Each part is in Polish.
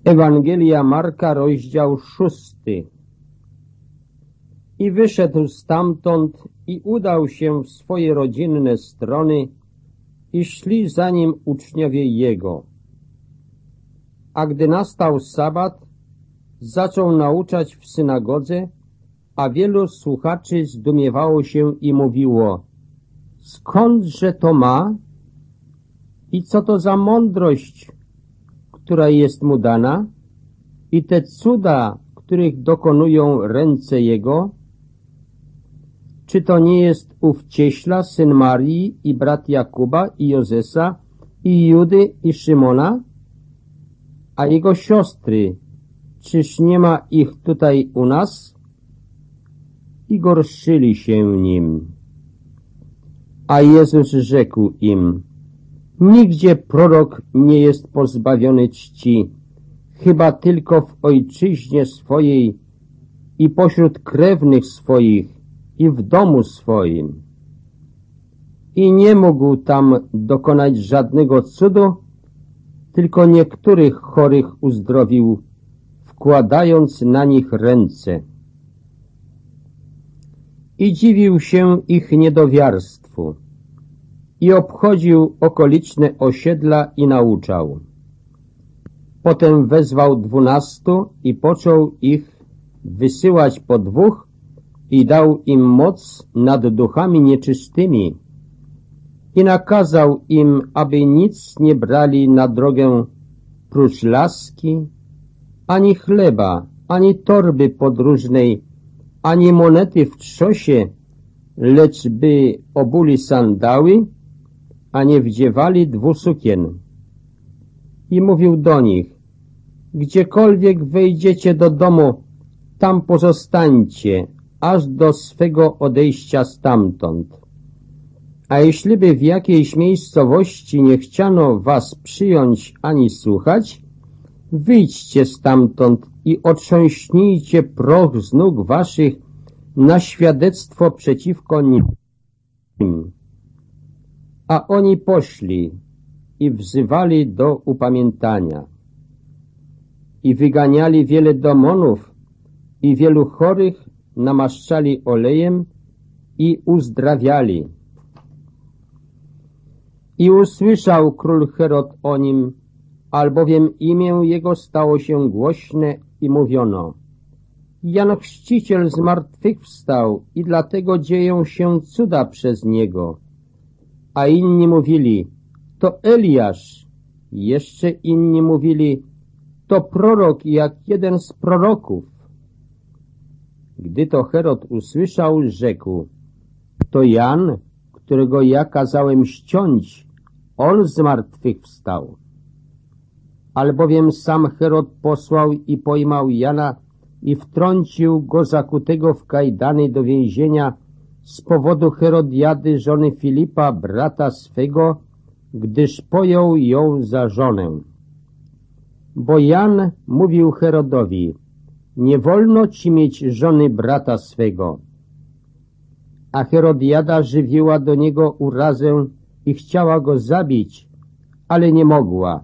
Ewangelia Marka, rozdział 6. I wyszedł stamtąd i udał się w swoje rodzinne strony i szli za nim uczniowie jego. A gdy nastał sabat, zaczął nauczać w synagodze, a wielu słuchaczy zdumiewało się i mówiło: skądże to ma i co to za mądrość, która jest mu dana, i te cuda, których dokonują ręce jego? Czy to nie jest ów cieśla, syn Marii i brat Jakuba i Jozesa i Judy i Szymona? A jego siostry, czyż nie ma ich tutaj u nas? I gorszyli się nim. A Jezus rzekł im: nigdzie prorok nie jest pozbawiony czci, chyba tylko w ojczyźnie swojej i pośród krewnych swoich i w domu swoim. I nie mógł tam dokonać żadnego cudu, tylko niektórych chorych uzdrowił, wkładając na nich ręce. I dziwił się ich niedowiarstwu i obchodził okoliczne osiedla i nauczał. Potem wezwał 12 i począł ich wysyłać po 2 i dał im moc nad duchami nieczystymi i nakazał im, aby nic nie brali na drogę prócz laski, ani chleba, ani torby podróżnej, ani monety w trzosie, lecz by obuli sandały, a nie wdziewali 2 sukien. I mówił do nich: gdziekolwiek wejdziecie do domu, tam pozostańcie, aż do swego odejścia stamtąd. A jeśliby w jakiejś miejscowości nie chciano was przyjąć ani słuchać, wyjdźcie stamtąd i otrząśnijcie proch z nóg waszych na świadectwo przeciwko nim. A oni poszli i wzywali do upamiętania. I wyganiali wiele demonów i wielu chorych namaszczali olejem i uzdrawiali. I usłyszał król Herod o nim, albowiem imię jego stało się głośne i mówiono: Jan Chrzciciel zmartwychwstał i dlatego dzieją się cuda przez niego. A inni mówili: to Eliasz. Jeszcze inni mówili: to prorok jak jeden z proroków. Gdy to Herod usłyszał, rzekł: to Jan, którego ja kazałem ściąć, on zmartwychwstał. Albowiem sam Herod posłał i pojmał Jana i wtrącił go zakutego w kajdany do więzienia z powodu Herodiady, żony Filipa, brata swego, gdyż pojął ją za żonę. Bo Jan mówił Herodowi: nie wolno ci mieć żony brata swego. A Herodiada żywiła do niego urazę i chciała go zabić, ale nie mogła.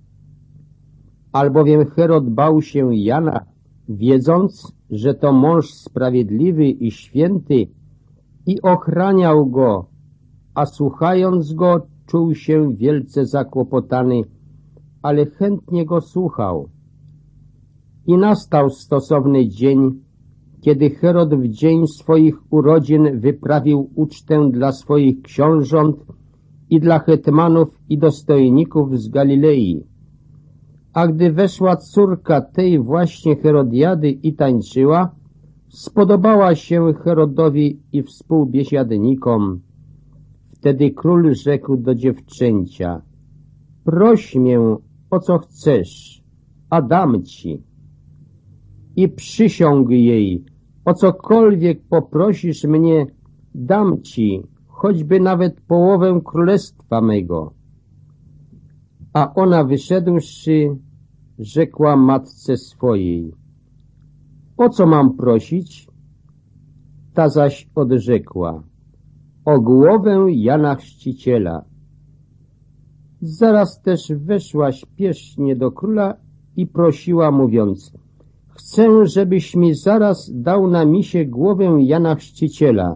Albowiem Herod bał się Jana, wiedząc, że to mąż sprawiedliwy i święty, i ochraniał go, a słuchając go czuł się wielce zakłopotany, ale chętnie go słuchał. I nastał stosowny dzień, kiedy Herod w dzień swoich urodzin wyprawił ucztę dla swoich książąt i dla hetmanów i dostojników z Galilei. A gdy weszła córka tej właśnie Herodiady i tańczyła, spodobała się Herodowi i współbiesiadnikom. Wtedy król rzekł do dziewczęcia: proś mię, o co chcesz, a dam ci. I przysiągł jej: o cokolwiek poprosisz mnie, dam ci, choćby nawet połowę królestwa mego. A ona wyszedłszy, rzekła matce swojej: o co mam prosić? Ta zaś odrzekła: o głowę Jana Chrzciciela. Zaraz też weszła śpiesznie do króla i prosiła, mówiąc: chcę, żebyś mi zaraz dał na misie głowę Jana Chrzciciela.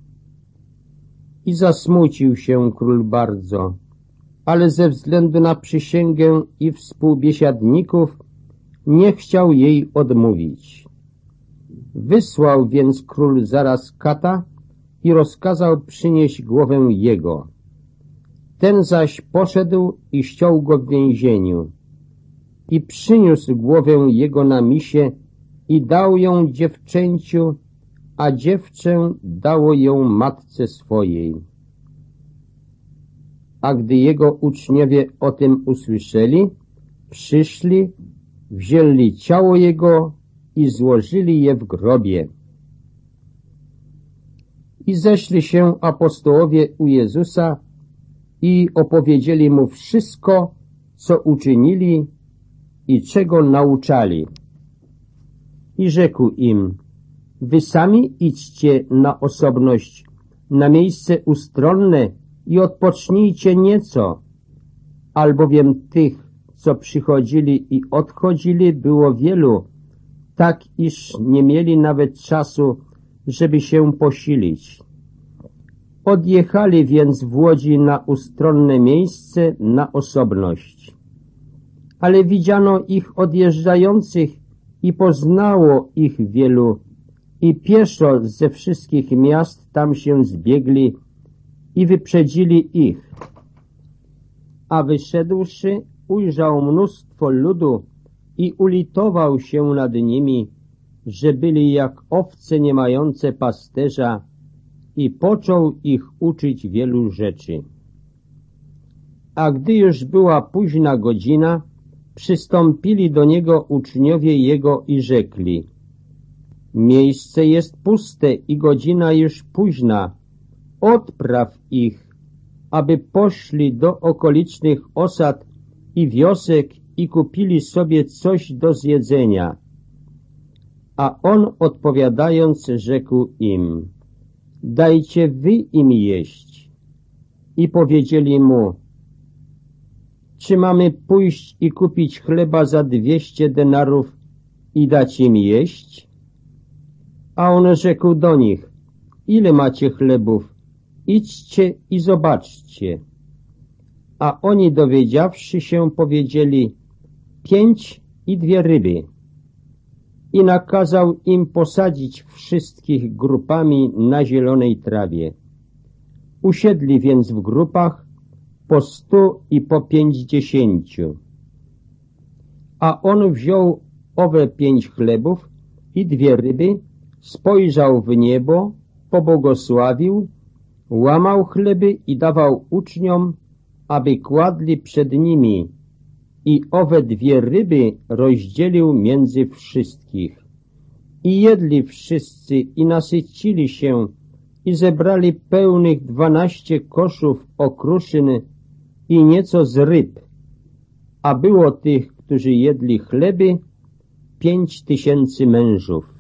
I zasmucił się król bardzo, ale ze względu na przysięgę i współbiesiadników nie chciał jej odmówić. Wysłał więc król zaraz kata i rozkazał przynieść głowę jego. Ten zaś poszedł i ściął go w więzieniu i przyniósł głowę jego na misie i dał ją dziewczęciu, a dziewczę dało ją matce swojej. A gdy jego uczniowie o tym usłyszeli, przyszli, wzięli ciało jego i złożyli je w grobie. I zeszli się apostołowie u Jezusa i opowiedzieli mu wszystko, co uczynili i czego nauczali. I rzekł im: wy sami idźcie na osobność, na miejsce ustronne i odpocznijcie nieco, albowiem tych, co przychodzili i odchodzili, było wielu, tak iż nie mieli nawet czasu, żeby się posilić. Odjechali więc w łodzi na ustronne miejsce, na osobność. Ale widziano ich odjeżdżających i poznało ich wielu i pieszo ze wszystkich miast tam się zbiegli i wyprzedzili ich. A wyszedłszy, ujrzał mnóstwo ludu i ulitował się nad nimi, że byli jak owce nie mające pasterza, i począł ich uczyć wielu rzeczy. A gdy już była późna godzina, przystąpili do niego uczniowie jego i rzekli: miejsce jest puste i godzina już późna, odpraw ich, aby poszli do okolicznych osad i wiosek i kupili sobie coś do zjedzenia. A on odpowiadając rzekł im: dajcie wy im jeść. I powiedzieli mu: czy mamy pójść i kupić chleba za 200 denarów i dać im jeść? A on rzekł do nich: ile macie chlebów? Idźcie i zobaczcie. A oni, dowiedziawszy się, powiedzieli: 5 i 2 ryby. I nakazał im posadzić wszystkich grupami na zielonej trawie. Usiedli więc w grupach po 100 i po 50. A on wziął owe 5 chlebów i 2 ryby, spojrzał w niebo, pobłogosławił, łamał chleby i dawał uczniom, aby kładli przed nimi, i owe 2 ryby rozdzielił między wszystkich. I jedli wszyscy i nasycili się i zebrali pełnych 12 koszów okruszyn i nieco z ryb, a było tych, którzy jedli chleby, 5000 mężów.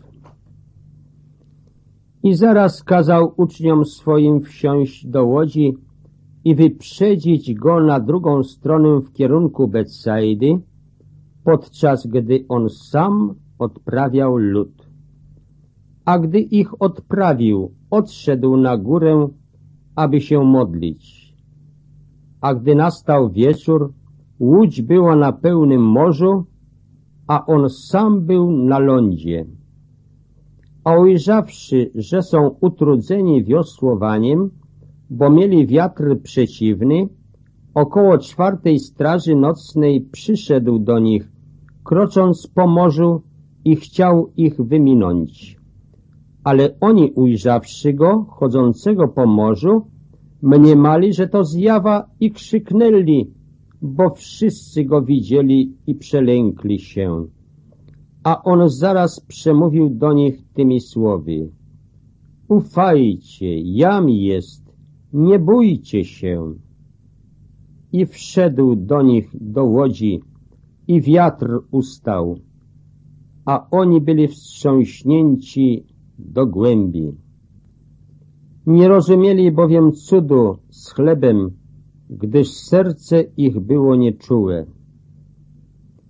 I zaraz kazał uczniom swoim wsiąść do łodzi i wyprzedzić go na drugą stronę w kierunku Betsaidy, podczas gdy on sam odprawiał lud. A gdy ich odprawił, odszedł na górę, aby się modlić. A gdy nastał wieczór, łódź była na pełnym morzu, a on sam był na lądzie. A ujrzawszy, że są utrudzeni wiosłowaniem, bo mieli wiatr przeciwny, około 4 straży nocnej przyszedł do nich, krocząc po morzu, i chciał ich wyminąć. Ale oni, ujrzawszy go, chodzącego po morzu, mniemali, że to zjawa, i krzyknęli, bo wszyscy go widzieli i przelękli się. A on zaraz przemówił do nich tymi słowy: ufajcie, jam jest, nie bójcie się. I wszedł do nich do łodzi i wiatr ustał, a oni byli wstrząśnięci do głębi. Nie rozumieli bowiem cudu z chlebem, gdyż serce ich było nieczułe.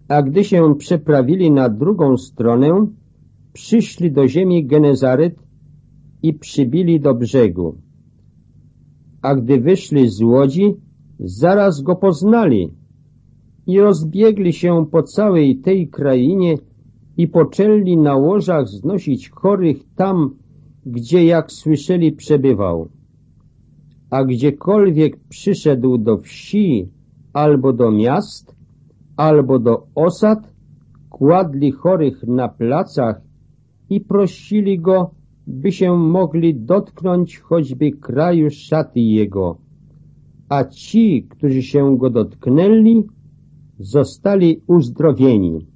A gdy się przeprawili na drugą stronę, przyszli do ziemi Genezaret i przybili do brzegu. A gdy wyszli z łodzi, zaraz go poznali i rozbiegli się po całej tej krainie i poczęli na łożach znosić chorych tam, gdzie, jak słyszeli, przebywał. A gdziekolwiek przyszedł do wsi, albo do miast, albo do osad, kładli chorych na placach i prosili go, by się mogli dotknąć choćby kraju szaty jego. A ci, którzy się go dotknęli, zostali uzdrowieni.